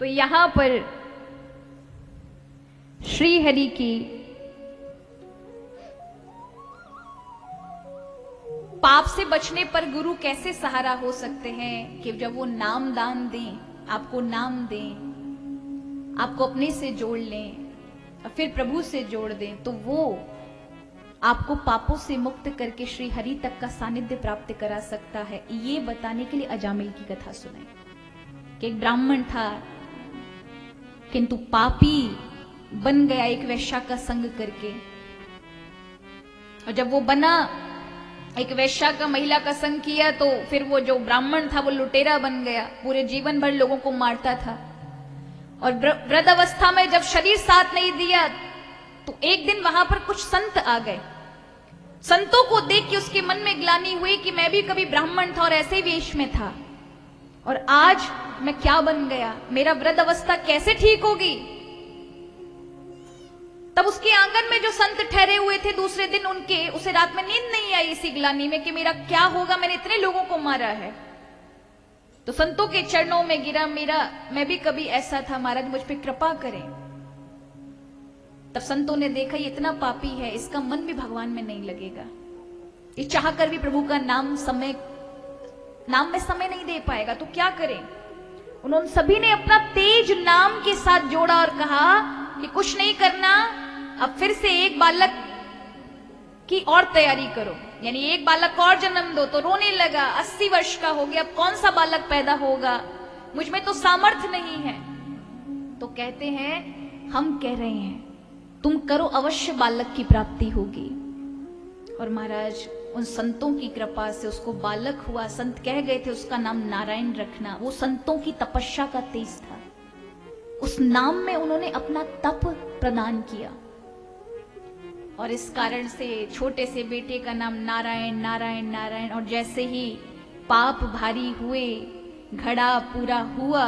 तो यहां पर श्री हरि की पाप से बचने पर गुरु कैसे सहारा हो सकते हैं कि जब वो नाम दान दें, आपको नाम दें, आपको अपने से जोड़ लें और फिर प्रभु से जोड़ दें, तो वो आपको पापों से मुक्त करके श्री हरि तक का सानिध्य प्राप्त करा सकता है। ये बताने के लिए अजामिल की कथा सुने कि एक ब्राह्मण था किंतु पापी बन गया एक वैश्या का संग करके। और जब वो बना, एक वैश्या का महिला का संग किया, तो फिर वो जो ब्राह्मण था वो लुटेरा बन गया, पूरे जीवन भर लोगों को मारता था। और वृद्ध अवस्था में जब शरीर साथ नहीं दिया तो एक दिन वहां पर कुछ संत आ गए। संतों को देख के उसके मन में ग्लानि हुई कि मैं भी कभी ब्राह्मण था और ऐसे ही वेश में था, और आज मैं क्या बन गया, मेरा वृद्ध अवस्था कैसे ठीक होगी। तब उसके आंगन में जो संत ठहरे हुए थे दूसरे दिन, उसे रात में नींद नहीं आई इसी ग्लानि में कि मेरा क्या होगा, मैंने इतने लोगों को मारा है। तो संतों के चरणों में गिरा, मैं भी कभी ऐसा था, महाराज मुझ पे कृपा करें। तब संतों ने देखा ये इतना पापी है, इसका मन भी भगवान में नहीं लगेगा, ये चाह कर भी प्रभु का नाम में समय नहीं दे पाएगा, तो क्या करें। उन्होंने सभी ने अपना तेज नाम के साथ जोड़ा और कहा कि कुछ नहीं करना, अब फिर से एक बालक की और तैयारी करो, यानी एक बालक और जन्म दो। तो रोने लगा, 80 वर्ष का हो गया, अब कौन सा बालक पैदा होगा, मुझ में तो सामर्थ्य नहीं है। तो कहते हैं हम कह रहे हैं तुम करो, अवश्य बालक की प्राप्ति होगी। और महाराज उन संतों की कृपा से उसको बालक हुआ। संत कह गए थे उसका नाम नारायण रखना, वो संतों की तपस्या का तेज था। उस नाम में उन्होंने अपना तप प्रदान किया और इस कारण से छोटे से बेटे का नाम नारायण नारायण नारायण। और जैसे ही पाप भारी हुए, घड़ा पूरा हुआ,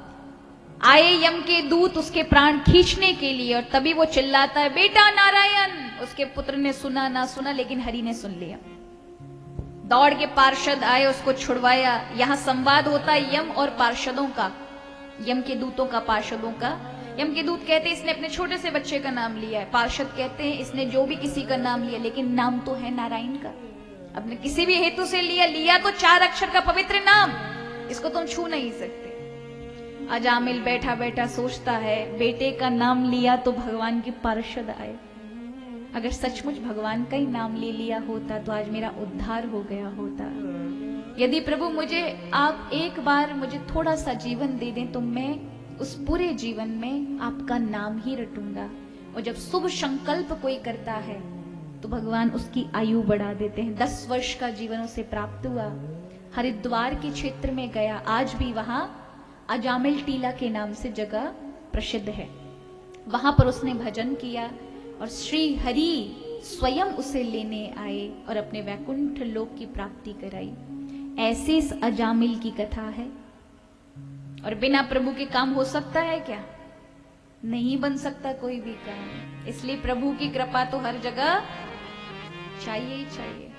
आए यम के दूत उसके प्राण खींचने के लिए, और तभी वो चिल्लाता है बेटा नारायण। उसके पुत्र ने सुना ना सुना, लेकिन हरि ने सुन लिया। दौड़ के पार्षद आए, उसको छुड़वाया। यहां संवाद होता है यम और पार्षदों का, यम के दूतों का, पार्षदों का। यम के दूत कहते हैं इसने अपने छोटे से बच्चे का नाम लिया है, पार्षद कहते हैं इसने जो भी किसी का नाम लिया, लेकिन नाम तो है नारायण का। अपने किसी भी हेतु से लिया तो 4 अक्षर का पवित्र नाम, इसको तुम छू नहीं सकते। अजामिल बैठा बैठा सोचता है बेटे का नाम लिया तो भगवान के पार्षद आए, अगर सचमुच भगवान का ही नाम ले लिया होता तो आज मेरा उद्धार हो गया होता। यदि प्रभु आप एक बार मुझे थोड़ा सा जीवन दे दें तो मैं उस पूरे जीवन में आपका नाम ही रटूंगा। और जब शुभ संकल्प कोई करता है तो भगवान उसकी आयु बढ़ा देते हैं। 10 वर्ष का जीवन उसे प्राप्त हुआ। हरिद्वार के क्षेत्र में गया, आज भी वहां अजामिल टीला के नाम से जगह प्रसिद्ध है। वहां पर उसने भजन किया और श्री हरि स्वयं उसे लेने आए और अपने वैकुंठ लोक की प्राप्ति कराई। ऐसे इस अजामिल की कथा है। और बिना प्रभु के काम हो सकता है क्या? नहीं बन सकता कोई भी काम। इसलिए प्रभु की कृपा तो हर जगह चाहिए ही चाहिए।